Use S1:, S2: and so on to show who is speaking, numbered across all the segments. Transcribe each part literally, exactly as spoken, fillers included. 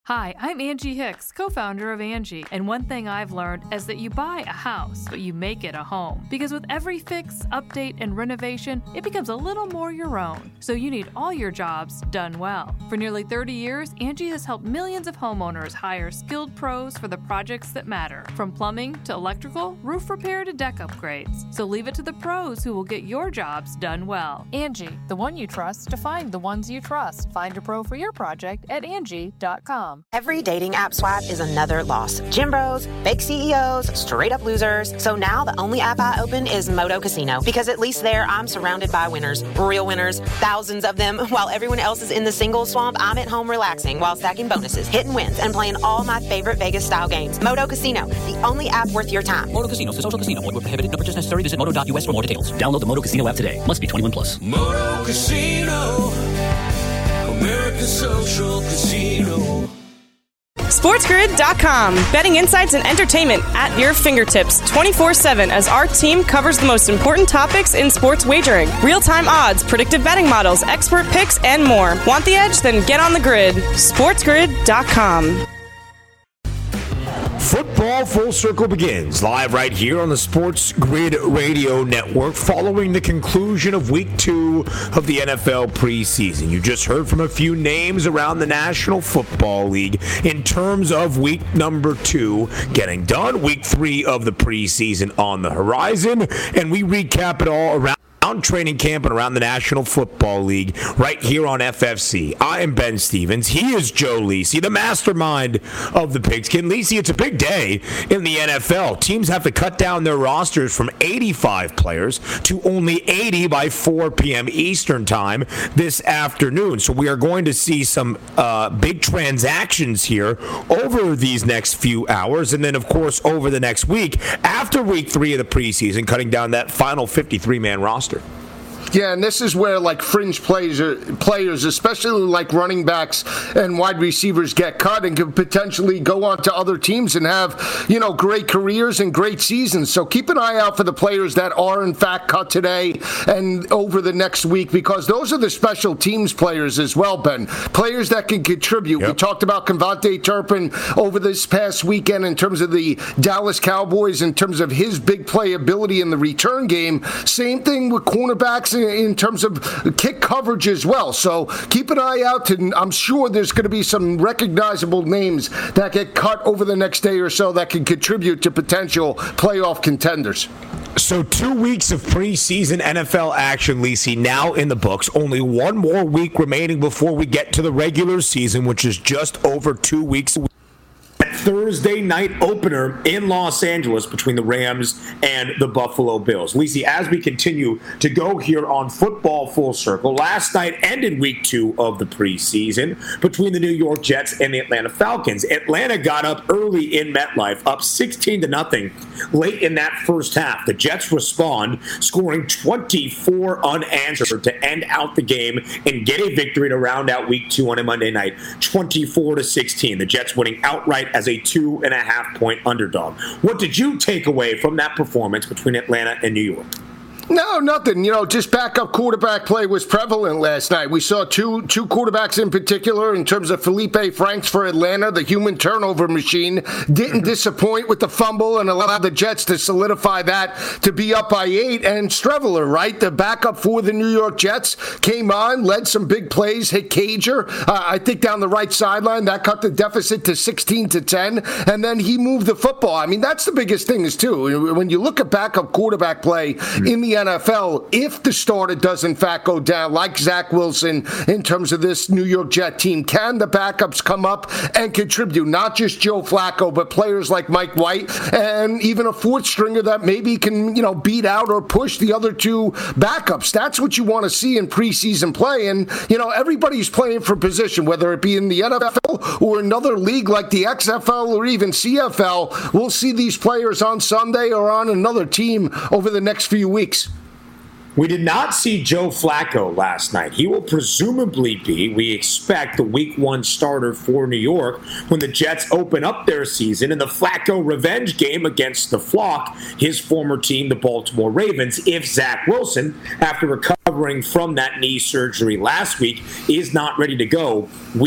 S1: Hi, I'm Angie Hicks, co-founder of Angie, and one thing I've learned is that you buy a house, but you make it a home. Because with every fix, update, and renovation, it becomes a little more your own. So you need all your jobs done well. For nearly thirty years, Angie has helped millions of homeowners hire skilled pros for the projects that matter. From plumbing to electrical, roof repair to deck upgrades. So leave it to the pros who will get your jobs done well. Angie, the one you trust to find the ones you trust. Find a pro for your project at Angie dot com.
S2: Every dating app swipe is another loss. Gym bros, fake C E Os, straight up losers. So now the only app I open is Moto Casino, because at least there I'm surrounded by winners, real winners, thousands of them. While everyone else is in the single swamp, I'm at home relaxing while stacking bonuses, hitting wins, and playing all my favorite Vegas style games. Moto Casino, the only app worth your time.
S3: Moto Casino, social casino. Void where prohibited. No purchase necessary. Visit moto dot u s for more details. Download the Moto Casino app today. Must be twenty-one plus.
S4: Moto Casino, American Social Casino.
S5: SportsGrid dot com. Betting insights and entertainment at your fingertips twenty-four seven as our team covers the most important topics in sports wagering. Real-time odds, predictive betting models, expert picks, and more. Want the edge? Then get on the grid. SportsGrid dot com.
S6: Football Full Circle begins live right here on the Sports Grid Radio Network following the conclusion of week two of the N F L preseason. You just heard from a few names around the National Football League in terms of week number two getting done, week three of the preseason on the horizon, and we recap it all around training camp and around the National Football League right here on F F C. I am Ben Stevens. He is Joe Lisi, the mastermind of the Pigskin. Lisi, it's a big day in the N F L. Teams have to cut down their rosters from eighty-five players to only eighty by four p.m. Eastern time this afternoon. So we are going to see some uh, big transactions here over these next few hours. And then, of course, over the next week, after week three of the preseason, cutting down that final fifty-three man roster.
S7: Yeah, and this is where, like, fringe players, players, especially like running backs and wide receivers, get cut and can potentially go on to other teams and have, you know, great careers and great seasons. So keep an eye out for the players that are, in fact, cut today and over the next week, because those are the special teams players as well, Ben. Players that can contribute. Yep. We talked about Kevontae Turpin over this past weekend in terms of the Dallas Cowboys, in terms of his big playability in the return game. Same thing with cornerbacks in terms of kick coverage as well. So keep an eye out, and I'm sure there's going to be some recognizable names that get cut over the next day or so that can contribute to potential playoff contenders.
S6: So two weeks of preseason N F L action, Lisi, now in the books. Only one more week remaining before we get to the regular season, which is just over two weeks away. Thursday night opener in Los Angeles between the Rams and the Buffalo Bills. Lisi, as we continue to go here on Football Full Circle, last night ended week two of the preseason between the New York Jets and the Atlanta Falcons. Atlanta got up early in MetLife, up sixteen to nothing late in that first half. The Jets respond, scoring twenty-four unanswered to end out the game and get a victory to round out week two on a Monday night, twenty-four to sixteen. The Jets winning outright as a two and a half point underdog. What did you take away from that performance between Atlanta and New York?
S7: No, nothing. You know, just backup quarterback play was prevalent last night. We saw two two quarterbacks in particular in terms of Felipe Franks for Atlanta, the human turnover machine, didn't disappoint with the fumble and allowed the Jets to solidify that to be up by eight. And Streveler, right, the backup for the New York Jets, came on, led some big plays, hit Cager, uh, I think down the right sideline. That cut the deficit to sixteen to ten, and then he moved the football. I mean, that's the biggest thing is, too, when you look at backup quarterback play in the N F L, if the starter does in fact go down, like Zach Wilson in terms of this New York Jet team, can the backups come up and contribute? Not just Joe Flacco, but players like Mike White and even a fourth stringer that maybe can, you know, beat out or push the other two backups. That's what you want to see in preseason play. And, you know, everybody's playing for position, whether it be in the N F L or another league like the X F L or even C F L. We'll see these players on Sunday or on another team over the next few weeks.
S6: We did not see Joe Flacco last night. He will presumably be, we expect, the week one starter for New York when the Jets open up their season in the Flacco revenge game against the Flock, his former team, the Baltimore Ravens, if Zach Wilson, after recovering from that knee surgery last week, is not ready to go week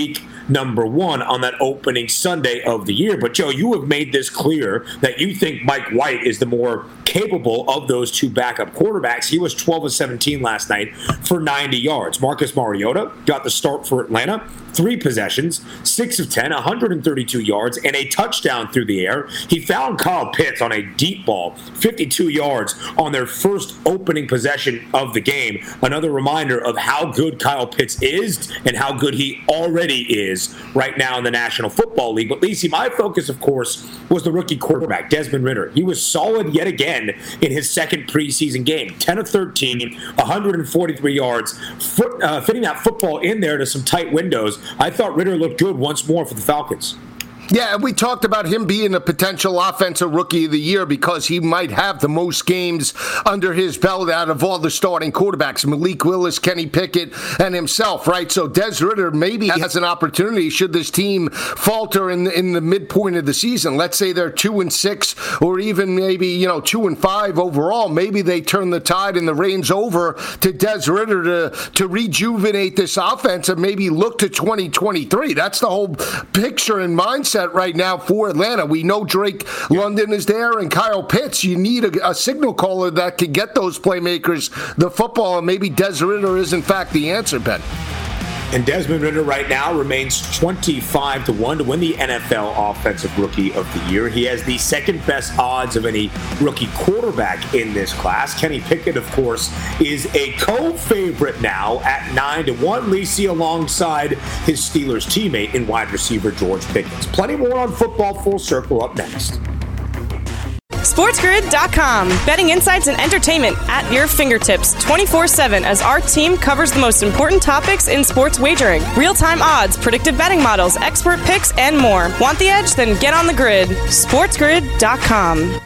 S6: number one on that opening Sunday of the year. But, Joe, you have made this clear that you think Mike White is the more capable of those two backup quarterbacks. He was twelve of seventeen last night for ninety yards. Marcus Mariota got the start for Atlanta. Three possessions, six of ten, one hundred thirty-two yards, and a touchdown through the air. He found Kyle Pitts on a deep ball, fifty-two yards on their first opening possession of the game. Another reminder of how good Kyle Pitts is and how good he already is right now in the National Football League. But, Lacey, my focus, of course, was the rookie quarterback, Desmond Ridder. He was solid yet again in his second preseason game. ten of thirteen, one hundred forty-three yards, foot, uh, fitting that football in there to some tight windows. I thought Ridder looked good once more for the Falcons.
S7: Yeah, we talked about him being a potential offensive rookie of the year because he might have the most games under his belt out of all the starting quarterbacks, Malik Willis, Kenny Pickett, and himself, right? So Des Ridder maybe has an opportunity should this team falter in the, in the midpoint of the season. Let's say they're two and six or even maybe, you know, two and five overall. Maybe they turn the tide and the reins over to Des Ridder to, to rejuvenate this offense and maybe look to twenty twenty-three. That's the whole picture and mindset right now for Atlanta. We know Drake London is there and Kyle Pitts. You need a, a signal caller that can get those playmakers the football, and maybe Des Ridder is in fact the answer, Ben.
S6: And Desmond Ridder right now remains twenty-five to one to win the N F L Offensive Rookie of the Year. He has the second best odds of any rookie quarterback in this class. Kenny Pickett, of course, is a co-favorite now at nine to one. Lacey alongside his Steelers teammate in wide receiver George Pickens. Plenty more on Football Full Circle up next.
S5: SportsGrid dot com. Betting insights and entertainment at your fingertips twenty-four seven as our team covers the most important topics in sports wagering. Real-time odds, predictive betting models, expert picks, and more. Want the edge? Then get on the grid. SportsGrid dot com.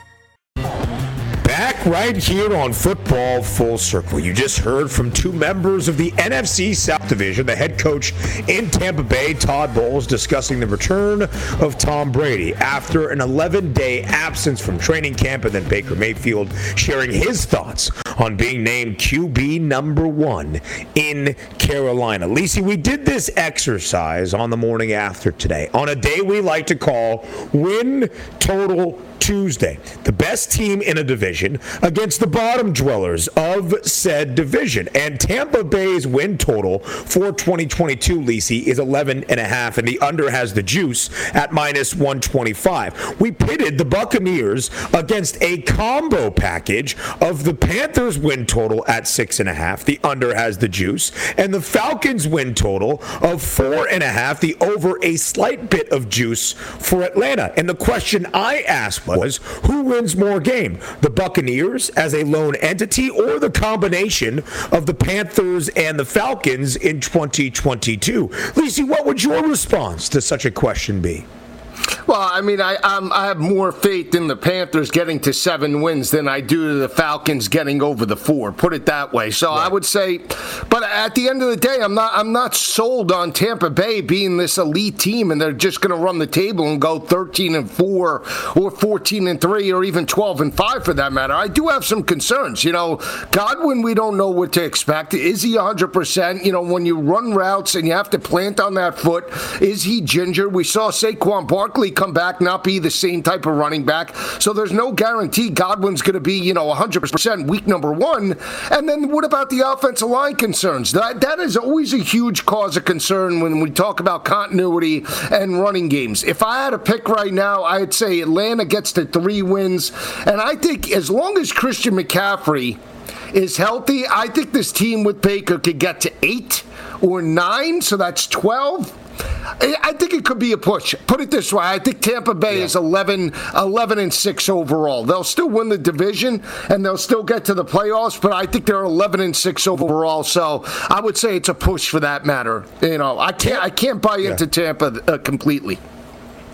S6: Back right here on Football Full Circle. You just heard from two members of the N F C South Division, the head coach in Tampa Bay, Todd Bowles, discussing the return of Tom Brady after an eleven-day absence from training camp, and then Baker Mayfield sharing his thoughts on being named Q B number one in Carolina. Lacey, we did this exercise on the morning after today, on a day we like to call Win Total Tuesday. The best team in a division against the bottom dwellers of said division. And Tampa Bay's win total for twenty twenty-two, Lacey, is eleven and a half, and the under has the juice at minus one twenty-five. We pitted the Buccaneers against a combo package of the Panthers win total at six and a half. The under has the juice, and the Falcons win total of four and a half. The over a slight bit of juice for Atlanta. And the question I asked was, who wins more game? The Buccaneers as a lone entity or the combination of the Panthers and the Falcons in twenty twenty-two? Lacey, what would your response to such a question be?
S7: Well, I mean, I um, I have more faith in the Panthers getting to seven wins than I do to the Falcons getting over the four. Put it that way. So right. I would say, but at the end of the day, I'm not I'm not sold on Tampa Bay being this elite team and they're just going to run the table and go thirteen and four or fourteen and three or even twelve and five for that matter. I do have some concerns. You know, Godwin, we don't know what to expect. Is he one hundred percent? You know, when you run routes and you have to plant on that foot, is he ginger? We saw Saquon Barkley come back, not be the same type of running back. So there's no guarantee Godwin's going to be, you know, one hundred percent week number one. And then what about the offensive line concerns? That That is always a huge cause of concern when we talk about continuity and running games. If I had to pick right now, I'd say Atlanta gets to three wins. And I think as long as Christian McCaffrey is healthy, I think this team with Baker could get to eight or nine, so that's twelve. I think it could be a push. Put it this way. I think Tampa Bay yeah. is eleven, eleven and six overall. They'll still win the division, and they'll still get to the playoffs, but I think they're eleven and six overall. So I would say it's a push for that matter. You know, I can't I can't buy into yeah. Tampa uh, completely.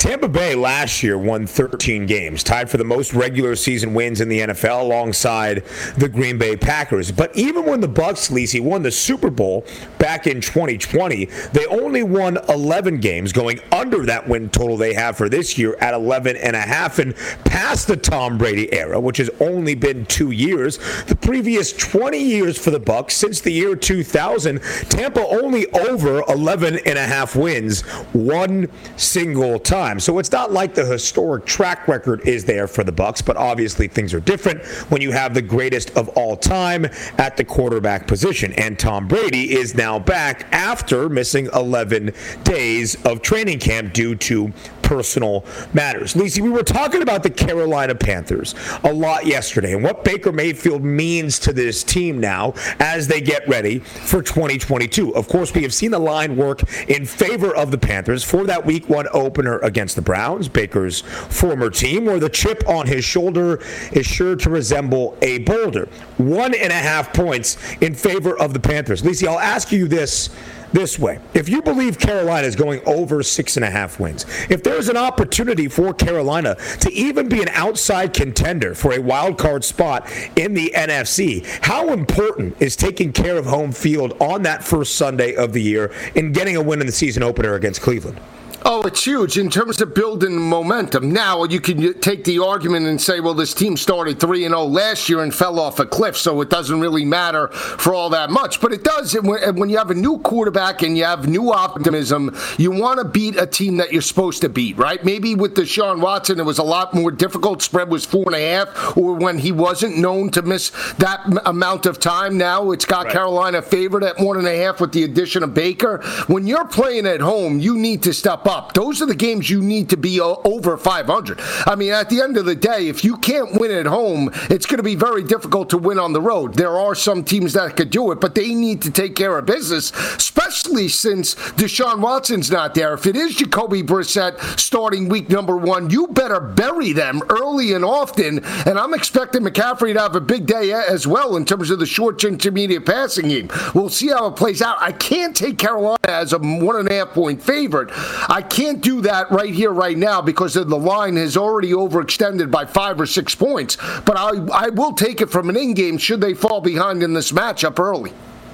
S6: Tampa Bay last year won thirteen games, tied for the most regular season wins in the N F L alongside the Green Bay Packers. But even when the Bucs, Lisi, won the Super Bowl back in twenty twenty, they only won eleven games, going under that win total they have for this year at eleven and a half, and past the Tom Brady era, which has only been two years. The previous twenty years for the Bucs, since the year two thousand, Tampa only over eleven and a half wins one single time. So it's not like the historic track record is there for the Bucs, but obviously things are different when you have the greatest of all time at the quarterback position. And Tom Brady is now back after missing eleven days of training camp due to personal matters. Lisa, we were talking about the Carolina Panthers a lot yesterday and what Baker Mayfield means to this team now as they get ready for twenty twenty-two. Of course, we have seen the line work in favor of the Panthers for that week one opener against the Browns, Baker's former team, where the chip on his shoulder is sure to resemble a boulder. One and a half points in favor of the Panthers. Lisa, I'll ask you this this way. If you believe Carolina is going over six and a half wins, if there's an opportunity for Carolina to even be an outside contender for a wild card spot in the N F C, how important is taking care of home field on that first Sunday of the year and getting a win in the season opener against Cleveland?
S7: Oh, it's huge in terms of building momentum. Now, you can take the argument and say, well, this team started three and oh last year and fell off a cliff, so it doesn't really matter for all that much. But it does. When you have a new quarterback and you have new optimism, you want to beat a team that you're supposed to beat, right? Maybe with Deshaun Watson, it was a lot more difficult. Spread was four and a half, or when he wasn't known to miss that amount of time. Now it's got right. Carolina favored at one and a half with the addition of Baker. When you're playing at home, you need to step up. Those are the games you need to be over five hundred. I mean, at the end of the day, if you can't win at home, it's going to be very difficult to win on the road. There are some teams that could do it, but they need to take care of business, especially since Deshaun Watson's not there. If it is Jacoby Brissett starting week number one, you better bury them early and often, and I'm expecting McCaffrey to have a big day as well in terms of the short to intermediate passing game. We'll see how it plays out. I can't take Carolina as a one and a half point favorite. I can't do that right here, right now, because the line has already overextended by five or six points. But I, I will take it from an in-game should they fall behind in this matchup early.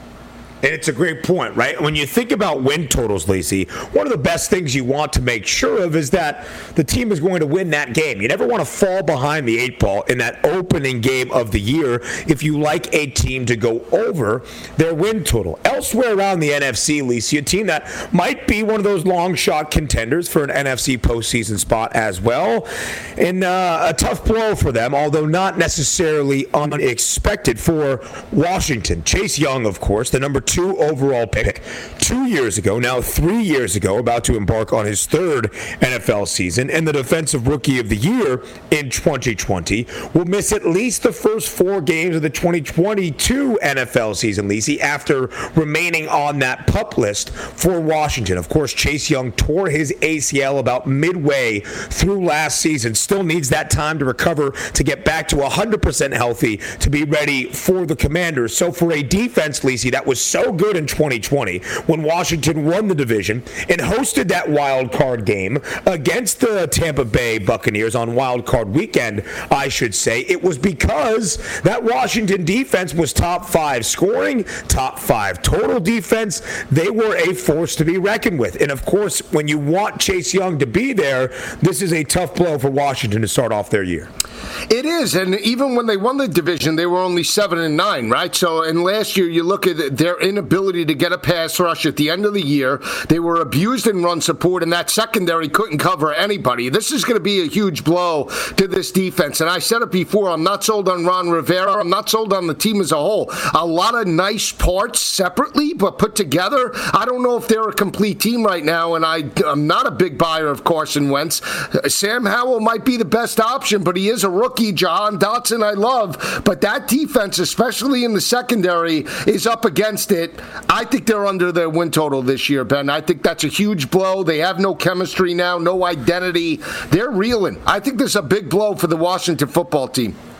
S6: And it's a great point, right? When you think about win totals, Lacey, one of the best things you want to make sure of is that the team is going to win that game. You never want to fall behind the eight ball in that opening game of the year if you like a team to go over their win total. Elsewhere around the N F C, Lacey, a team that might be one of those long shot contenders for an N F C postseason spot as well. And uh, a tough blow for them, although not necessarily unexpected for Washington. Chase Young, of course, the number two Two overall pick two years ago, now three years ago, about to embark on his third N F L season, and the Defensive Rookie of the Year in twenty twenty, will miss at least the first four games of the twenty twenty-two N F L season, Lacey, after remaining on that PUP list for Washington. Of course, Chase Young tore his A C L about midway through last season, still needs that time to recover to get back to one hundred percent healthy to be ready for the Commanders. So for a defense, Lacey, that was so good in twenty twenty when Washington won the division and hosted that wild card game against the Tampa Bay Buccaneers on wild card weekend, I should say. It was because that Washington defense was top five scoring, top five total defense. They were a force to be reckoned with. And of course, when you want Chase Young to be there, this is a tough blow for Washington to start off their year.
S7: It is, and even when they won the division, they were only seven and nine, right? So, and last year, you look at their inability to get a pass rush at the end of the year. They were abused in run support, and that secondary couldn't cover anybody. This is going to be a huge blow to this defense. And I said it before, I'm not sold on Ron Rivera. I'm not sold on the team as a whole. A lot of nice parts separately, but put together, I don't know if they're a complete team right now, and I, I'm not a big buyer of Carson Wentz. Sam Howell might be the best option, but he is a rookie. Jahan Dotson I love, but that defense, especially in the secondary, is up against it. I think they're under their win total this year, Ben. I think that's a huge blow. They have no chemistry now, no identity. They're reeling. I think this is a big blow for the Washington football team.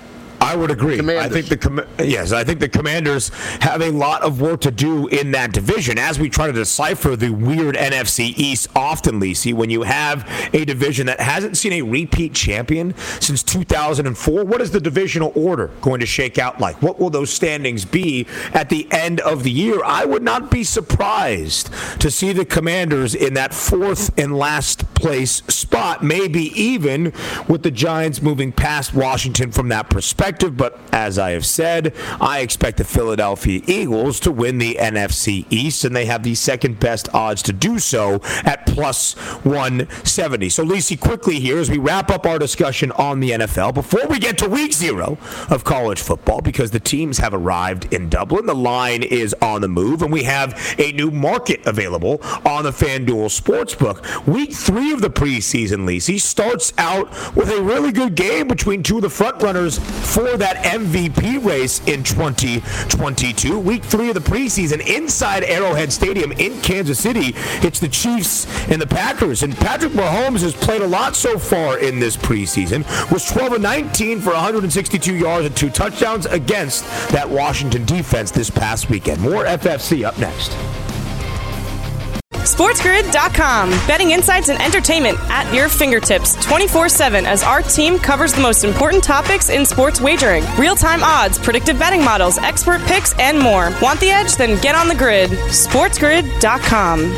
S6: I would agree.
S7: Commanders.
S6: I think the com- yes, I think the Commanders have a lot of work to do in that division as we try to decipher the weird N F C East. Often, Lisi, when you have a division that hasn't seen a repeat champion since two thousand four, what is the divisional order going to shake out like? What will those standings be at the end of the year? I would not be surprised to see the Commanders in that fourth and last place spot, maybe even with the Giants moving past Washington from that perspective. But as I have said, I expect the Philadelphia Eagles to win the N F C East, and they have the second best odds to do so at plus one seventy. So, Lisi, quickly here as we wrap up our discussion on the N F L, before we get to week zero of college football, because the teams have arrived in Dublin, the line is on the move, and we have a new market available on the FanDuel Sportsbook. Week three of the preseason, Lisi, starts out with a really good game between two of the frontrunners for that M V P race in twenty twenty-two. Week three of the preseason inside Arrowhead Stadium in Kansas City. It's the Chiefs and the Packers. And Patrick Mahomes has played a lot so far in this preseason. Was twelve of nineteen for one hundred sixty-two yards and two touchdowns against that Washington defense this past weekend. More F F C up next.
S5: SportsGrid dot com. Betting insights and entertainment at your fingertips twenty-four seven as our team covers the most important topics in sports wagering. Real-time odds, predictive betting models, expert picks, and more. Want the edge? Then get on the grid. SportsGrid dot com.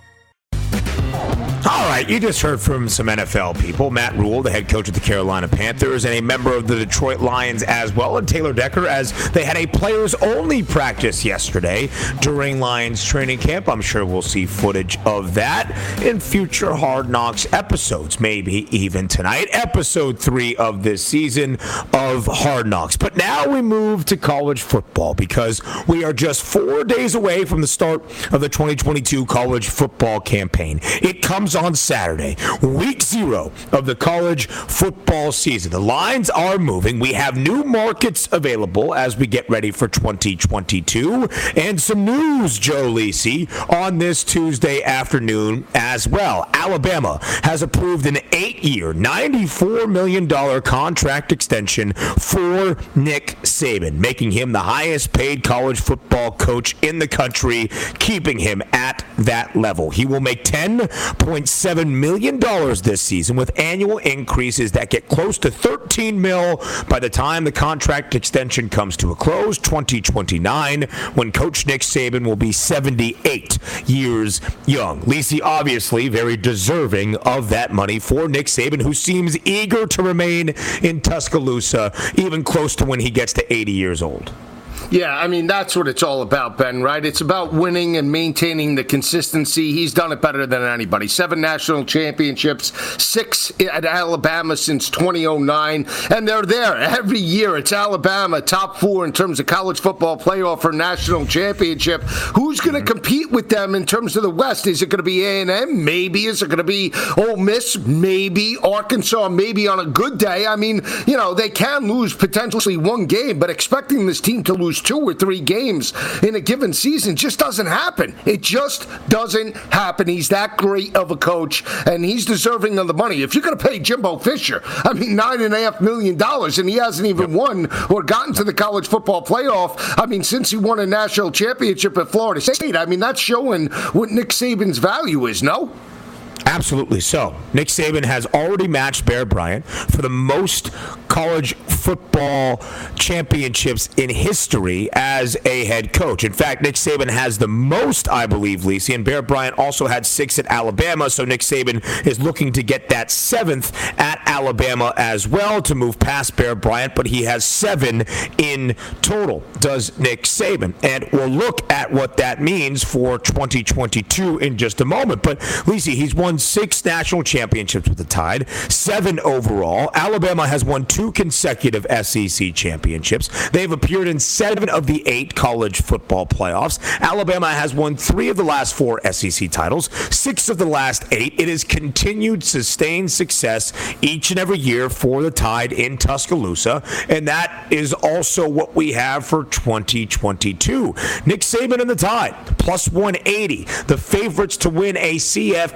S6: All right, you just heard from some N F L people. Matt Rule, the head coach of the Carolina Panthers, and a member of the Detroit Lions as well, and Taylor Decker, as they had a players-only practice yesterday during Lions training camp. I'm sure we'll see footage of that in future Hard Knocks episodes, maybe even tonight, episode three of this season of Hard Knocks. But now we move to college football because we are just four days away from the start of the twenty twenty-two college football campaign. It comes on Saturday, week zero of the college football season. The lines are moving. We have new markets available as we get ready for twenty twenty-two, and some news, Joe Lisi, on this Tuesday afternoon as well. Alabama has approved an eight-year, ninety-four million dollars contract extension for Nick Saban, making him the highest-paid college football coach in the country, keeping him at that level. He will make ten point seven million dollars this season, with annual increases that get close to thirteen mil by the time the contract extension comes to a close, twenty twenty-nine, when Coach Nick Saban will be seventy-eight years young. Lisi, obviously very deserving of that money for Nick Saban, who seems eager to remain in Tuscaloosa, even close to when he gets to eighty years old.
S7: Yeah, I mean, that's what it's all about, Ben, right? It's about winning and maintaining the consistency. He's done it better than anybody. Seven national championships, six at Alabama since twenty oh nine, and they're there every year. It's Alabama, top four in terms of college football playoff for national championship. Who's going to compete with them in terms of the West? Is it going to be A and M? Maybe. Is it going to be Ole Miss? Maybe. Arkansas? Maybe on a good day. I mean, you know, they can lose potentially one game, but expecting this team to lose two or three games in a given season just doesn't happen. It just doesn't happen. He's that great of a coach, and he's deserving of the money. If you're going to pay Jimbo Fisher, I mean, nine and a half million dollars, and he hasn't even won or gotten to the college football playoff, I mean, since he won a national championship at Florida State, I mean, that's showing what Nick Saban's value is, no?
S6: Absolutely so. Nick Saban has already matched Bear Bryant for the most college football championships in history as a head coach. In fact, Nick Saban has the most, I believe, Lisi, and Bear Bryant also had six at Alabama, so Nick Saban is looking to get that seventh at Alabama as well to move past Bear Bryant, but he has seven in total, does Nick Saban. And we'll look at what that means for twenty twenty-two in just a moment. But, Lisi, he's won six national championships with the Tide, seven overall. Alabama has won two consecutive S E C championships. They've appeared in seven of the eight college football playoffs. Alabama has won three of the last four S E C titles, six of the last eight. It has continued sustained success each and every year for the Tide in Tuscaloosa, and that is also what we have for twenty twenty-two. Nick Saban and the Tide, plus one eighty, the favorites to win a C F P national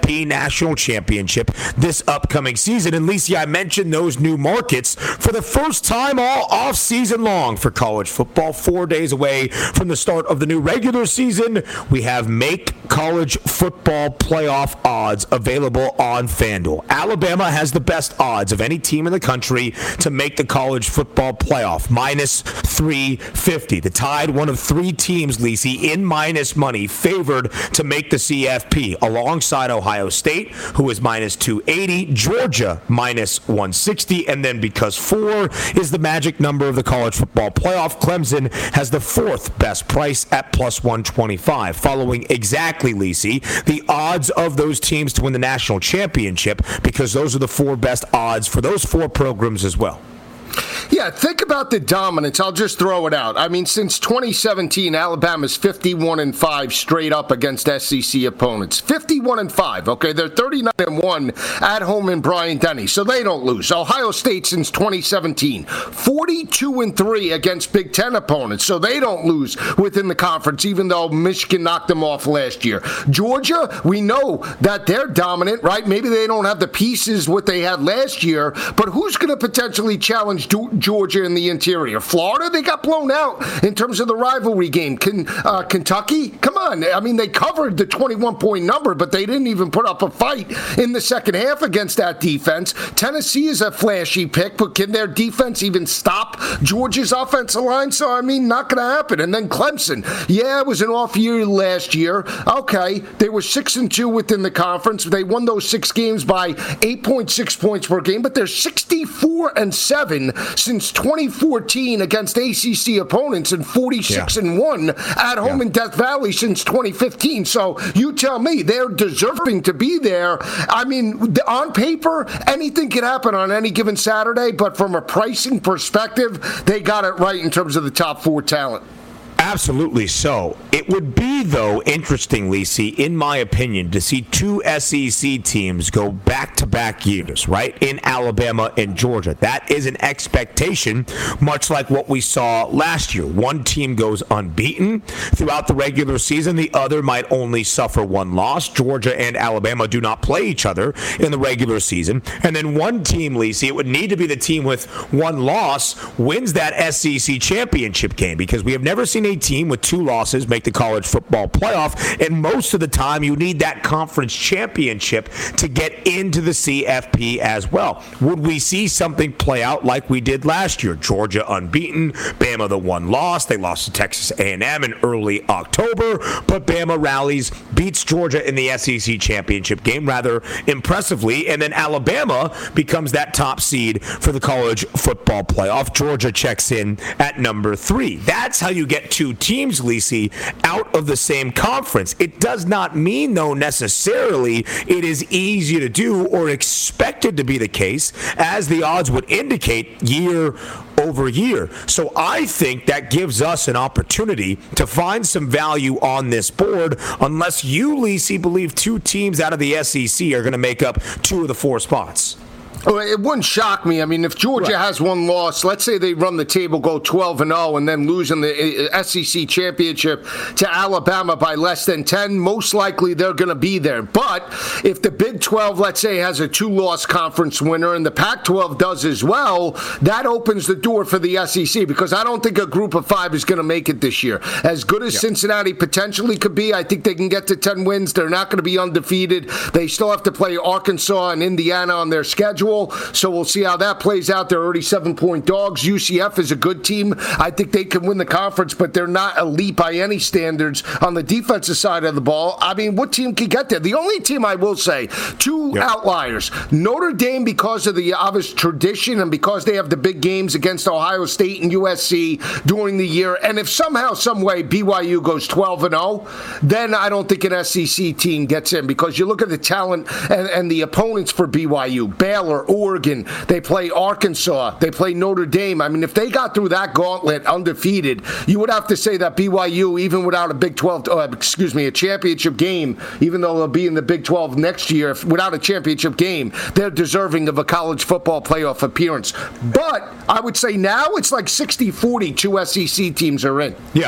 S6: national championship this upcoming season. And Lisa, I mentioned those new markets for the first time all off season long for college football. Four days away from the start of the new regular season, we have Make College Football Playoff odds available on FanDuel. Alabama has the best odds of any team in the country to make the college football playoff, minus three fifty. The Tide, one of three teams, Lisi, in minus money, favored to make the C F P, alongside Ohio State, who is minus two eighty, Georgia minus one sixty, and then because four is the magic number of the college football playoff, Clemson has the fourth best price at plus one twenty-five, following exactly, Lisi, the odds of those teams to win the national championship, because those are the four best odds for those four programs as well.
S7: Yeah, think about the dominance. I'll just throw it out. I mean, since twenty seventeen, Alabama's fifty-one and five straight up against S E C opponents. fifty-one and five, okay? They're thirty-nine and one at home in Bryant-Denny, so they don't lose. Ohio State since twenty seventeen, forty-two and three against Big Ten opponents, so they don't lose within the conference, even though Michigan knocked them off last year. Georgia, we know that they're dominant, right? Maybe they don't have the pieces what they had last year, but who's going to potentially challenge Georgia in the interior? Florida, they got blown out in terms of the rivalry game. Can, uh, Kentucky, come on. I mean, they covered the twenty-one point number, but they didn't even put up a fight in the second half against that defense. Tennessee is a flashy pick, but can their defense even stop Georgia's offensive line? So, I mean, not going to happen. And then Clemson. Yeah, it was an off year last year. Okay, they were six and two within the conference. They won those six games by eight point six points per game, but they're sixty-four and seven since twenty fourteen against A C C opponents, and forty-six and one at home yeah. in Death Valley since twenty fifteen. So you tell me, they're deserving to be there. I mean, on paper, anything can happen on any given Saturday, but from a pricing perspective, they got it right in terms of the top four talent.
S6: Absolutely so. It would be, though, interesting, Lisi, in my opinion, to see two S E C teams go back-to-back years, right, in Alabama and Georgia. That is an expectation, much like what we saw last year. One team goes unbeaten throughout the regular season. The other might only suffer one loss. Georgia and Alabama do not play each other in the regular season. And then one team, Lisi, it would need to be the team with one loss, wins that S E C championship game, because we have never seen a team with two losses make the college football playoff, and most of the time you need that conference championship to get into the C F P as well. Would we see something play out like we did last year? Georgia unbeaten, Bama the one loss. They lost to Texas A and M in early October, but Bama rallies, beats Georgia in the S E C championship game rather impressively, and then Alabama becomes that top seed for the college football playoff. Georgia checks in at number three. That's how you get two teams, Lisi, out of the same conference. It does not mean, though, necessarily it is easy to do or expected to be the case, as the odds would indicate year over year. So I think that gives us an opportunity to find some value on this board, unless you, Lisi, believe two teams out of the S E C are going to make up two of the four spots.
S7: It wouldn't shock me. I mean, if Georgia right. has one loss, let's say they run the table, go twelve and oh, and then lose in the S E C championship to Alabama by less than ten, most likely they're going to be there. But if the Big twelve, let's say, has a two-loss conference winner and the Pac twelve does as well, that opens the door for the S E C, because I don't think a group of five is going to make it this year. As good as yep. Cincinnati potentially could be, I think they can get to ten wins. They're not going to be undefeated. They still have to play Arkansas and Indiana on their schedule. So we'll see how that plays out. They're already seven-point dogs. U C F is a good team. I think they can win the conference, but they're not elite by any standards on the defensive side of the ball. I mean, what team can get there? The only team I will say, two yep. outliers. Notre Dame, because of the obvious tradition and because they have the big games against Ohio State and U S C during the year. And if somehow, some way, B Y U goes twelve and oh, then I don't think an S E C team gets in, because you look at the talent and, and the opponents for B Y U. Baylor, Oregon, they play Arkansas, they play Notre Dame. I mean, if they got through that gauntlet undefeated, you would have to say that B Y U, even without a Big twelve, uh, excuse me, a championship game, even though they'll be in the Big twelve next year, if, without a championship game, they're deserving of a college football playoff appearance. But I would say now it's like sixty forty, two S E C teams are in.
S6: Yeah.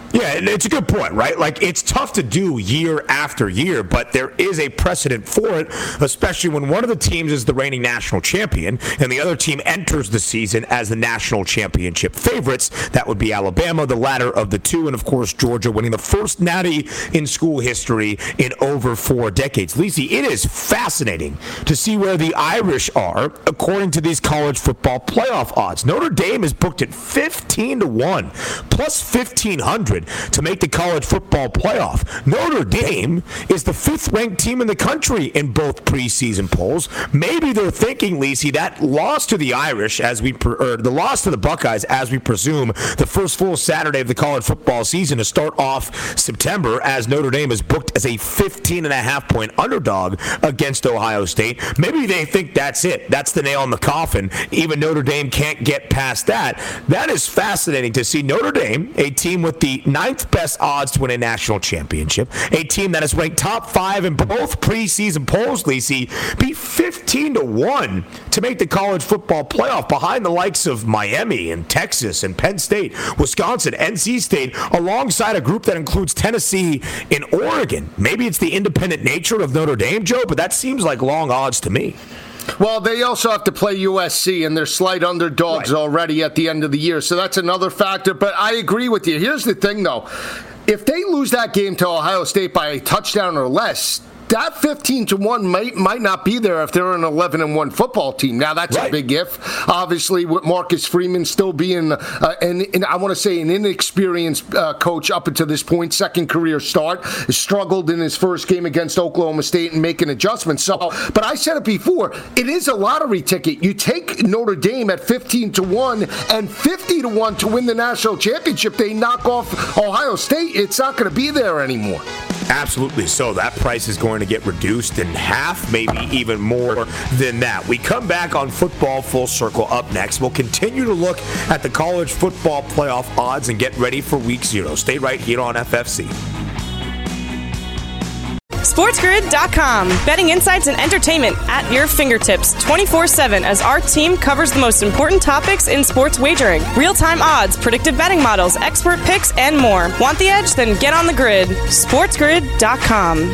S6: Yeah, and it's a good point, right? Like, it's tough to do year after year, but there is a precedent for it, especially when one of the teams is the reigning national champion and the other team enters the season as the national championship favorites. That would be Alabama, the latter of the two, and of course Georgia winning the first natty in school history in over four decades. Lisi, it is fascinating to see where the Irish are according to these college football playoff odds. Notre Dame is booked at fifteen to one, plus fifteen hundred to make the college football playoff. Notre Dame is the fifth-ranked team in the country in both preseason polls. Maybe they're thinking, Lisi, that loss to the Irish, as we pre- or the loss to the Buckeyes, as we presume, the first full Saturday of the college football season to start off September, as Notre Dame is booked as a fifteen and a half point underdog against Ohio State. Maybe they think that's it. That's the nail in the coffin. Even Notre Dame can't get past that. That is fascinating to see Notre Dame, a team with the ninth best odds to win a national championship, a team that is ranked top five in both preseason polls, Lisi, be fifteen to one to make the college football playoff behind the likes of Miami and Texas and Penn State, Wisconsin, N C State, alongside a group that includes Tennessee and Oregon. Maybe it's the independent nature of Notre Dame, Joe, but that seems like long odds to me.
S7: Well, they also have to play U S C, and they're slight underdogs right. already at the end of the year, so that's another factor. But I agree with you. Here's the thing, though. If they lose that game to Ohio State by a touchdown or less, that fifteen to one might might not be there if they're an eleven and one football team. Now, that's right. a big if. Obviously, with Marcus Freeman still being, uh, an, an, I want to say, an inexperienced uh, coach up until this point, second career start, struggled in his first game against Oklahoma State and making adjustments. So, but I said it before, it is a lottery ticket. You take Notre Dame at fifteen to one and fifty to one to win the national championship. They knock off Ohio State. It's not going to be there anymore.
S6: Absolutely so. That price is going to get reduced in half, maybe even more than that. We come back on Football Full Circle up next. We'll continue to look at the college football playoff odds and get ready for week zero. Stay right here on F F C.
S5: SportsGrid dot com. Betting insights and entertainment at your fingertips twenty-four seven as our team covers the most important topics in sports wagering. Real-time odds, predictive betting models, expert picks, and more. Want the edge? Then get on the grid. SportsGrid dot com.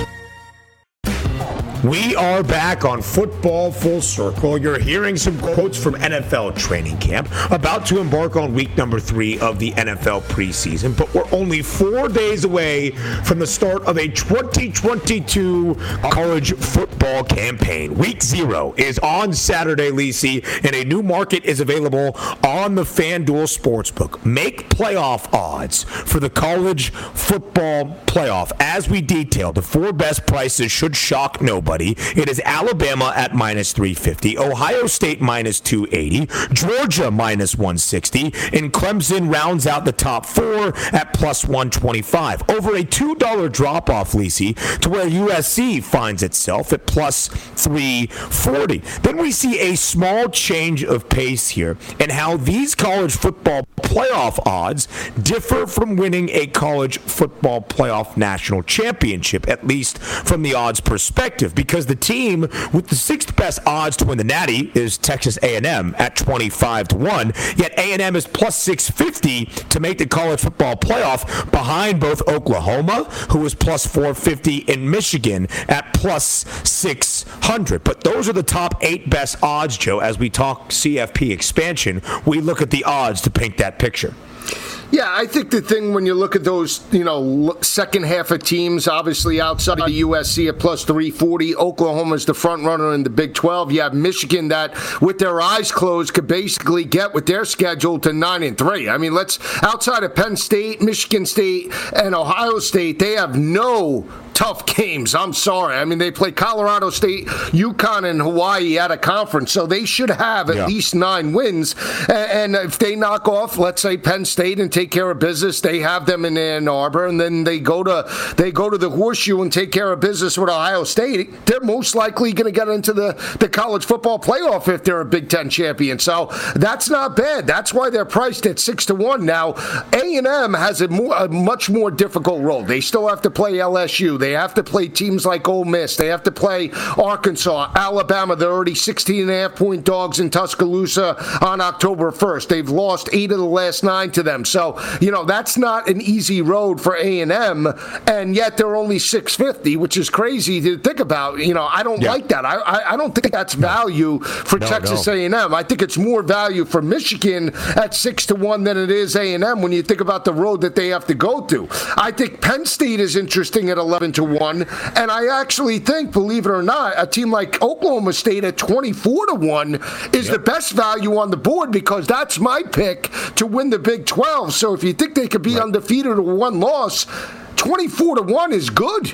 S6: We are back on Football Full Circle. You're hearing some quotes from N F L training camp, about to embark on week number three of the N F L preseason, but we're only four days away from the start of a twenty twenty-two college football campaign. Week zero is on Saturday, Lisi, and a new market is available on the FanDuel Sportsbook. Make playoff odds for the college football playoff. As we detailed, the four best prices should shock nobody. It is Alabama at minus three fifty, Ohio State minus two eighty, Georgia minus one sixty, and Clemson rounds out the top four at plus one twenty-five. Over a two dollar drop-off, Lisi, to where U S C finds itself at plus three forty. Then we see a small change of pace here in how these college football playoff odds differ from winning a college football playoff national championship, at least from the odds perspective, because the team with the sixth best odds to win the Natty is Texas A and M at twenty-five to one, yet A and M is plus six fifty to make the college football playoff, behind both Oklahoma, who is plus four fifty, and Michigan at plus six hundred. But those are the top eight best odds, Joe. As we talk C F P expansion, we look at the odds to paint that picture.
S7: Yeah, I think the thing when you look at those, you know, second half of teams, obviously outside of U S C at plus three forty, Oklahoma's the front runner in the Big twelve. You have Michigan that, with their eyes closed, could basically get with their schedule to nine and three. I mean, let's outside of Penn State, Michigan State, and Ohio State, they have no tough games. I'm sorry. I mean, they play Colorado State, UConn, and Hawaii at a conference, so they should have at yeah. least nine wins. And if they knock off, let's say, Penn State and take care of business, they have them in Ann Arbor, and then they go to they go to the Horseshoe and take care of business with Ohio State. They're most likely going to get into the, the college football playoff if they're a Big Ten champion. So that's not bad. That's why they're priced at six to one. Now, A and M has a, more, a much more difficult role. They still have to play L S U. They have to play teams like Ole Miss. They have to play Arkansas, Alabama. They're already sixteen and a half point dogs in Tuscaloosa on October first. They've lost eight of the last nine to them. So So, you know, that's not an easy road for A and M, and yet they're only six fifty, which is crazy to think about. You know, I don't yeah. like that. I, I I don't think that's value for no, Texas no. A and M. I think it's more value for Michigan at six to one than it is A and M when you think about the road that they have to go to. I think Penn State is interesting at eleven to one, and I actually think, believe it or not, a team like Oklahoma State at twenty-four to one is yep. the best value on the board, because that's my pick to win the Big twelve. So if you think they could be right. undefeated or one loss, twenty-four to one is good.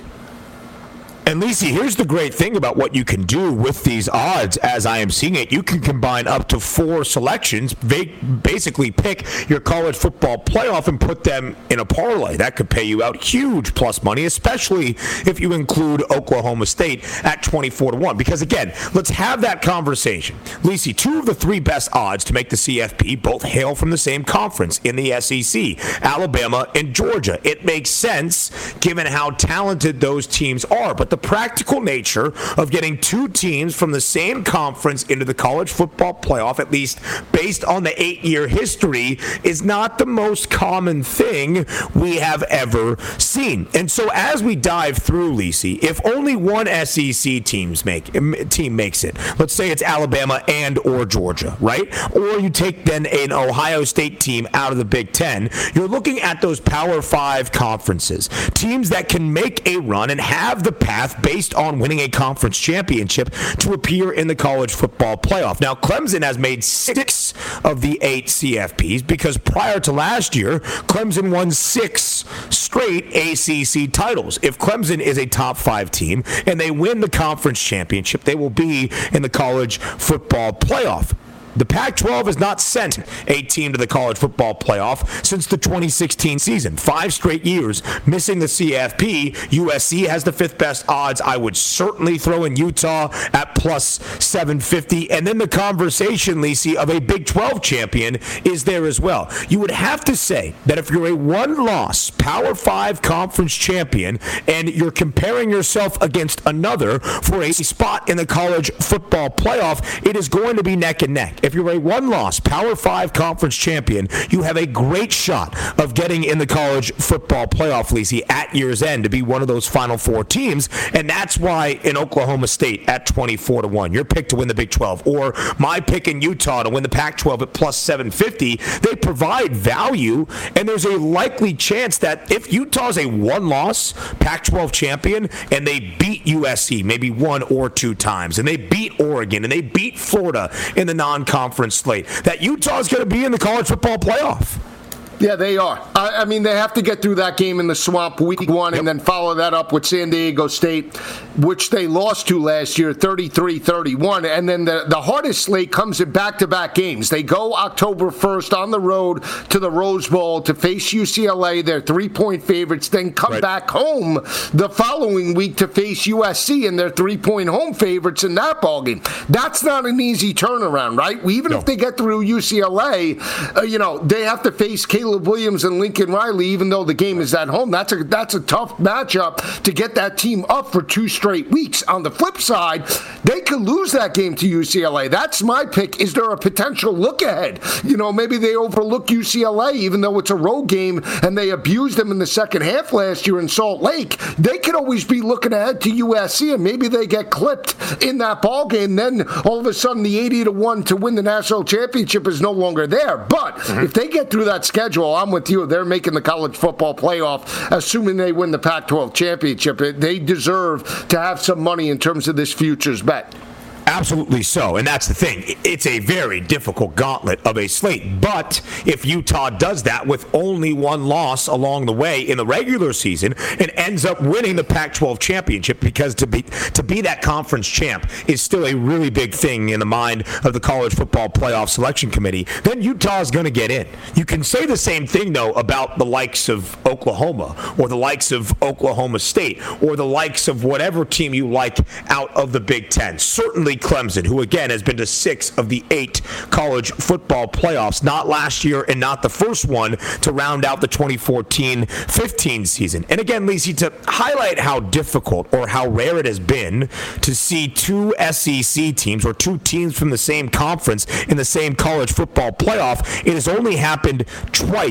S6: And Lisi, here's the great thing about what you can do with these odds as I am seeing it. You can combine up to four selections, basically pick your college football playoff and put them in a parlay. That could pay you out huge plus money, especially if you include Oklahoma State at twenty-four to one. Because again, let's have that conversation. Lisi, two of the three best odds to make the C F P both hail from the same conference in the S E C, Alabama and Georgia. It makes sense given how talented those teams are. But the practical nature of getting two teams from the same conference into the college football playoff, at least based on the eight-year history, is not the most common thing we have ever seen. And so as we dive through, Lisi, if only one S E C teams make, team makes it, let's say it's Alabama and or Georgia, right? Or you take then an Ohio State team out of the Big Ten, you're looking at those Power Five conferences, teams that can make a run and have the path based on winning a conference championship to appear in the college football playoff. Now, Clemson has made six of the eight C F Ps because prior to last year, Clemson won six straight A C C titles. If Clemson is a top five team and they win the conference championship, they will be in the college football playoff. The Pac twelve has not sent a team to the college football playoff since the twenty sixteen season. Five straight years missing the C F P. U S C has the fifth best odds. I would certainly throw in Utah at plus seven fifty. And then the conversation, Lisi, of a Big twelve champion is there as well. You would have to say that if you're a one-loss Power five conference champion and you're comparing yourself against another for a spot in the college football playoff, it is going to be neck and neck. If you're a one-loss Power five conference champion, you have a great shot of getting in the college football playoff, Lisi, at year's end to be one of those Final Four teams, and that's why in Oklahoma State at twenty-four to one, your pick to win the Big twelve, or my pick in Utah to win the Pac twelve at plus seven fifty, they provide value, and there's a likely chance that if Utah's a one-loss Pac twelve champion and they beat U S C maybe one or two times, and they beat Oregon, and they beat Florida in the non conference slate, that Utah's going to be in the college football playoff.
S7: Yeah, they are. I, I mean, they have to get through that game in the Swamp week one, yep. and then follow that up with San Diego State, which they lost to last year, thirty-three thirty-one. And then the, the hardest slate comes in back-to-back games. They go October first on the road to the Rose Bowl to face U C L A. They're three-point favorites. Then come right. back home the following week to face U S C, and they're three-point home favorites in that ballgame. That's not an easy turnaround, right? Even no. if they get through U C L A, uh, you know, they have to face Caleb Williams and Lincoln Riley, even though the game is at home. That's a that's a tough matchup to get that team up for two straight weeks. On the flip side, they could lose that game to U C L A. That's my pick. Is there a potential look ahead? You know, maybe they overlook U C L A, even though it's a road game, and they abused them in the second half last year in Salt Lake. They could always be looking ahead to U S C, and maybe they get clipped in that ball game. Then all of a sudden, the eighty to one to win the national championship is no longer there. But mm-hmm. if they get through that schedule, I'm with you. They're making the college football playoff, assuming they win the Pac twelve championship. They deserve to have some money in terms of this futures bet.
S6: Absolutely so, and that's the thing. It's a very difficult gauntlet of a slate, but if Utah does that with only one loss along the way in the regular season and ends up winning the Pac twelve championship, because to be to be that conference champ is still a really big thing in the mind of the College Football Playoff Selection Committee, then Utah is going to get in. You can say the same thing, though, about the likes of Oklahoma or the likes of Oklahoma State or the likes of whatever team you like out of the Big Ten. Certainly Clemson, who again has been to six of the eight college football playoffs, not last year and not the first one to round out the twenty fourteen fifteen season. And again, Lisi, to highlight how difficult or how rare it has been to see two S E C teams or two teams from the same conference in the same college football playoff, it has only happened twice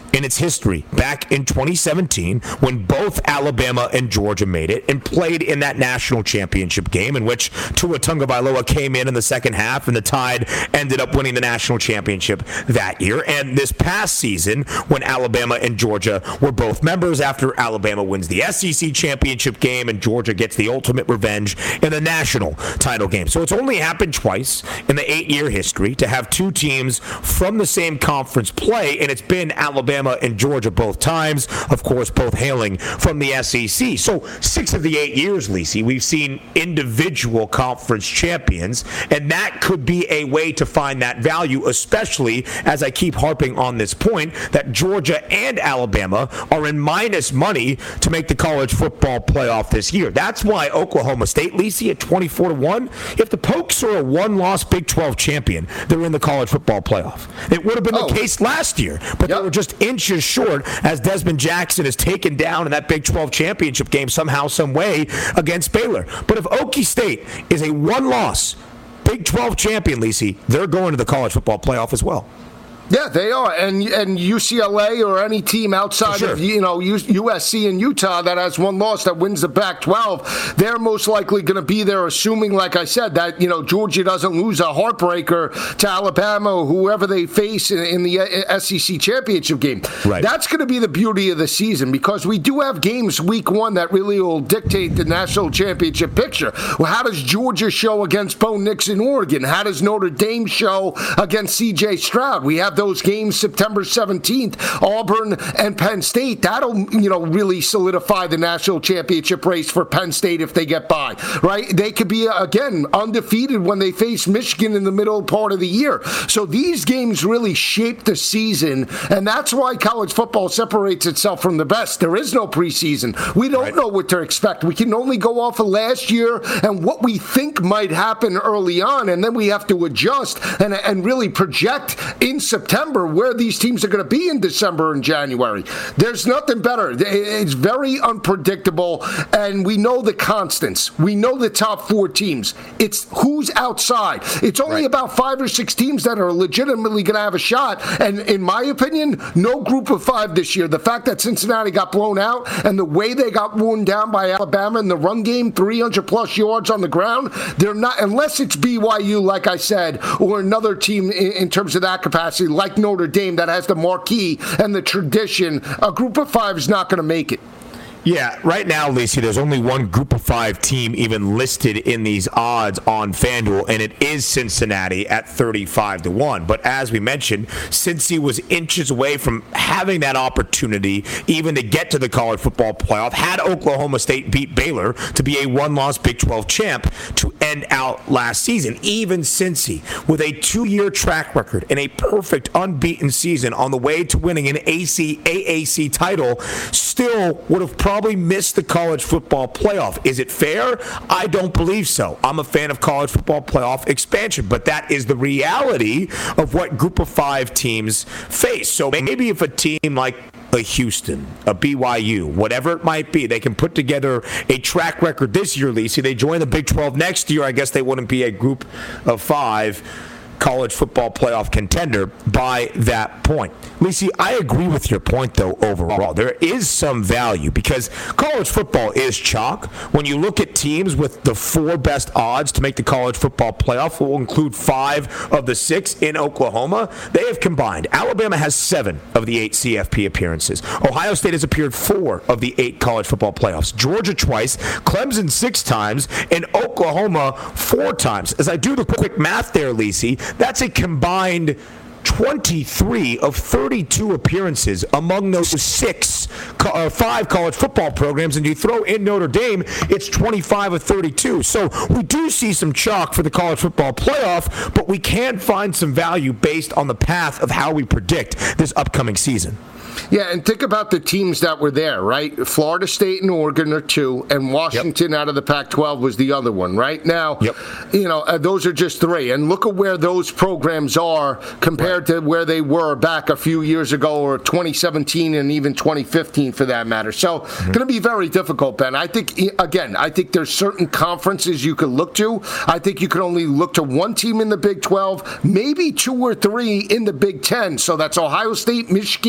S6: in its history back in twenty seventeen when both Alabama and Georgia made it and played in that national championship game in which Tua Tagovailoa came in in the second half and the Tide ended up winning the national championship that year. And this past season when Alabama and Georgia were both members after Alabama wins the S E C championship game and Georgia gets the ultimate revenge in the national title game. So it's only happened twice in the eight-year history to have two teams from the same conference play, and it's been Alabama and Georgia both times, of course, both hailing from the S E C. So six of the eight years, Lisi, we've seen individual conference champions, and that could be a way to find that value, especially as I keep harping on this point that Georgia and Alabama are in minus money to make the college football playoff this year. That's why Oklahoma State, Lisi, at twenty-four to one, if the Pokes are a one-loss Big twelve champion, they're in the college football playoff. It would have been oh. the case last year, but yep. they were just inches short as Desmond Jackson is taken down in that Big twelve championship game somehow, some way against Baylor. But if Okie State is a one-loss Big twelve champion, Lisi, they're going to the college football playoff as well.
S7: Yeah, they are, and and U C L A or any team outside sure. of you know U S C and Utah that has one loss that wins the Pac twelve, they're most likely going to be there, assuming, like I said, that you know Georgia doesn't lose a heartbreaker to Alabama or whoever they face in, in the S E C championship game.
S6: Right.
S7: That's going to be the beauty of the season because we do have games week one that really will dictate the national championship picture. Well, how does Georgia show against Bo Nix in Oregon? How does Notre Dame show against C J Stroud? We have those games September seventeenth, Auburn and Penn State. That'll, you know, really solidify the national championship race for Penn State if they get by, right? They could be, again, undefeated when they face Michigan in the middle part of the year. So these games really shape the season, and that's why college football separates itself from the best. There is no preseason. We don't right. know what to expect. We can only go off of last year and what we think might happen early on, and then we have to adjust and, and really project in September where these teams are going to be in December and January. There's nothing better. It's very unpredictable, and we know the constants. We know the top four teams. It's who's outside. It's only right. about five or six teams that are legitimately going to have a shot, and in my opinion, no group of five this year. The fact that Cincinnati got blown out and the way they got worn down by Alabama in the run game, three hundred plus yards on the ground, they're not, unless it's B Y U, like I said, or another team in, in terms of that capacity, like Notre Dame that has the marquee and the tradition, a group of five is not going to make it.
S6: Yeah, right now, Lisi, there's only one group of five team even listed in these odds on FanDuel, and it is Cincinnati at thirty-five to one. But as we mentioned, Cincy was inches away from having that opportunity even to get to the college football playoff, had Oklahoma State beat Baylor to be a one-loss Big twelve champ to end out last season. Even Cincy, with a two-year track record and a perfect unbeaten season on the way to winning an A A C title, still would have probably probably missed the college football playoff. Is it fair? I don't believe so. I'm a fan of college football playoff expansion, but that is the reality of what group of five teams face. So maybe if a team like a Houston, a B Y U, whatever it might be, they can put together a track record this year, Lisi. They join the Big twelve next year. I guess they wouldn't be a group of five college football playoff contender by that point. Lisi, I agree with your point, though, overall. There is some value because college football is chalk. When you look at teams with the four best odds to make the college football playoff, will include five of the six in Oklahoma. They have combined. Alabama has seven of the eight C F P appearances. Ohio State has appeared four of the eight college football playoffs. Georgia twice, Clemson six times, and Oklahoma four times. As I do the quick math there, Lisi, that's a combined twenty-three of thirty-two appearances among those six, uh, five college football programs, and you throw in Notre Dame, it's twenty-five of thirty-two. So we do see some chalk for the college football playoff, but we can find some value based on the path of how we predict this upcoming season.
S7: Yeah, and think about the teams that were there, right? Florida State and Oregon are two, and Washington yep. out of the Pac twelve was the other one. Right now, yep. you know, uh, those are just three. And look at where those programs are compared right. to where they were back a few years ago, or twenty seventeen and even twenty fifteen for that matter. So mm-hmm. going to be very difficult, Ben. I think, again, I think there's certain conferences you could look to. I think you could only look to one team in the Big twelve, maybe two or three in the Big ten. So that's Ohio State, Michigan, yep. and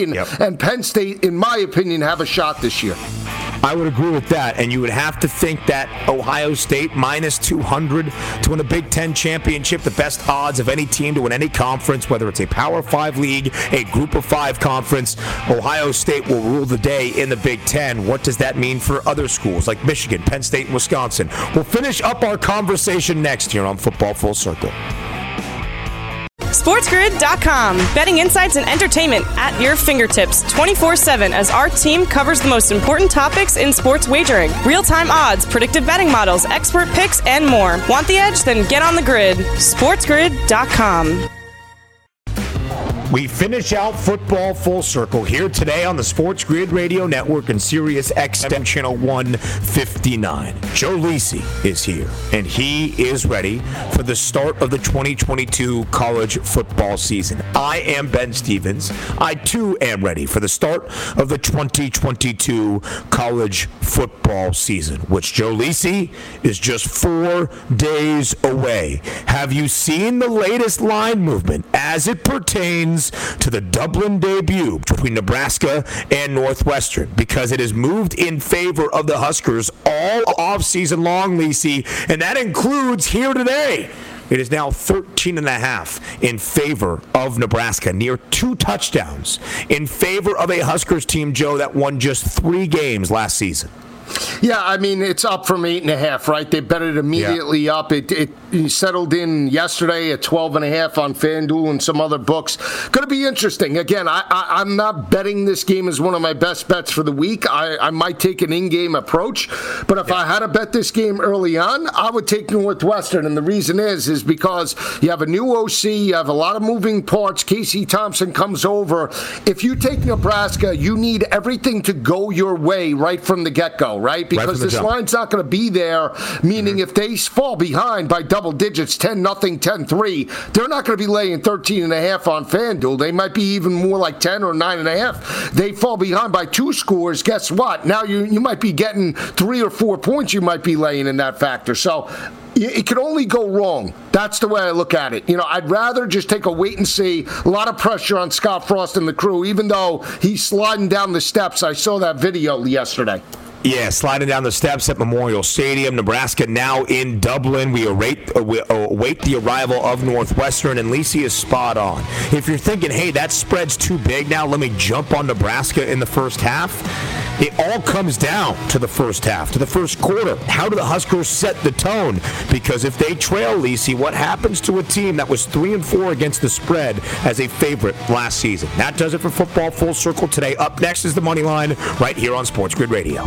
S7: and Penn State, in my opinion, have a shot this year.
S6: I would agree with that, and you would have to think that Ohio State minus two hundred to win a Big Ten championship, the best odds of any team to win any conference, whether it's a Power Five league, a Group of Five conference. Ohio State will rule the day in the Big Ten. What does that mean for other schools like Michigan, Penn State, and Wisconsin? We'll finish up our conversation next year on Football Full Circle.
S5: SportsGrid dot com. Betting insights and entertainment at your fingertips twenty-four seven as our team covers the most important topics in sports wagering. Real-time odds, predictive betting models, expert picks, and more. Want the edge? Then get on the grid. SportsGrid dot com.
S6: We finish out Football Full Circle here today on the Sports Grid Radio Network and Sirius X M Channel one fifty-nine. Joe Lisi is here, and he is ready for the start of the twenty twenty-two college football season. I am Ben Stevens. I, too, am ready for the start of the twenty twenty-two college football season, which Joe Lisi is just four days away. Have you seen the latest line movement as it pertains to the Dublin debut between Nebraska and Northwestern? Because it has moved in favor of the Huskers all offseason long, Lisi, and that includes here today. It is now thirteen and a half in favor of Nebraska, near two touchdowns in favor of a Huskers team, Joe, that won just three games last season.
S7: Yeah, I mean, it's up from eight and a half, right? They bet it immediately yeah. up. It, it settled in yesterday at twelve and a half on FanDuel and some other books. Going to be interesting. Again, I, I, I'm not betting this game as one of my best bets for the week. I, I might take an in-game approach, but if yeah. I had to bet this game early on, I would take Northwestern. And the reason is, is because you have a new O C, you have a lot of moving parts. Casey Thompson comes over. If you take Nebraska, you need everything to go your way right from the get-go. Right? Because right this jump. line's not going to be there, meaning mm-hmm. if they fall behind by double digits, ten nothing, ten three, they're not going to be laying thirteen and a half on FanDuel. They might be even more like ten or nine and a half. They fall behind by two scores, guess what? Now you, you might be getting three or four points you might be laying in that factor. So it could only go wrong. That's the way I look at it. You know, I'd rather just take a wait and see. A lot of pressure on Scott Frost and the crew, even though he's sliding down the steps. I saw that video yesterday.
S6: Yeah, sliding down the steps at Memorial Stadium. Nebraska now in Dublin. We await, uh, we await the arrival of Northwestern, and Lisi is spot on. If you're thinking, hey, that spread's too big now, let me jump on Nebraska in the first half, it all comes down to the first half, to the first quarter. How do the Huskers set the tone? Because if they trail, Lisi, what happens to a team that was three and four against the spread as a favorite last season? That does it for Football Full Circle today. Up next is the Money Line right here on Sports Grid Radio.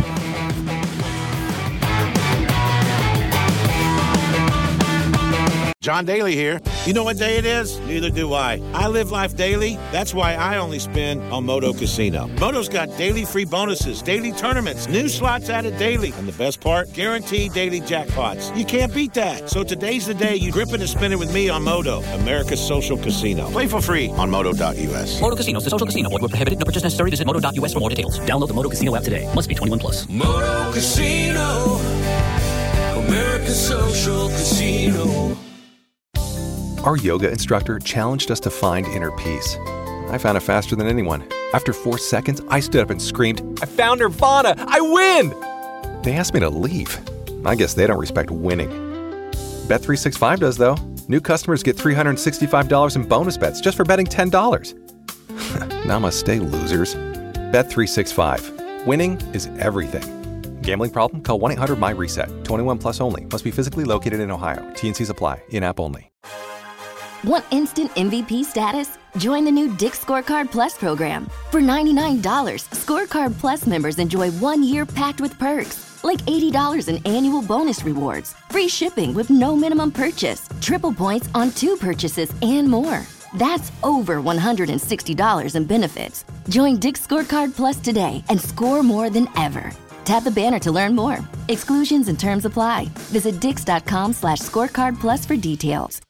S8: John Daly here. You know what day it is? Neither do I. I live life daily. That's why I only spin on Moto Casino. Moto's got daily free bonuses, daily tournaments, new slots added daily, and the best part, guaranteed daily jackpots. You can't beat that. So today's the day you grip it and spin it with me on Moto, America's social casino. Play for free on moto dot u s.
S3: Moto Casino is the social casino. Void where prohibited. No purchase necessary. Visit moto dot u s for more details. Download the Moto Casino app today. Must be twenty-one plus.
S4: Moto Casino, America's social casino.
S9: Our yoga instructor challenged us to find inner peace. I found it faster than anyone. After four seconds, I stood up and screamed, "I found Nirvana! I win!" They asked me to leave. I guess they don't respect winning. Bet three sixty-five does, though. New customers get three hundred sixty-five dollars in bonus bets just for betting ten dollars. Namaste, losers. Bet three sixty-five. Winning is everything. Gambling problem? Call one eight hundred my reset. twenty-one plus only. Must be physically located in Ohio. T N Cs apply. In-app only.
S10: Want instant M V P status? Join the new Dick's Scorecard Plus program. For ninety-nine dollars, Scorecard Plus members enjoy one year packed with perks, like eighty dollars in annual bonus rewards, free shipping with no minimum purchase, triple points on two purchases, and more. That's over one hundred sixty dollars in benefits. Join Dick's Scorecard Plus today and score more than ever. Tap the banner to learn more. Exclusions and terms apply. Visit dix dot com slash scorecard plus for details.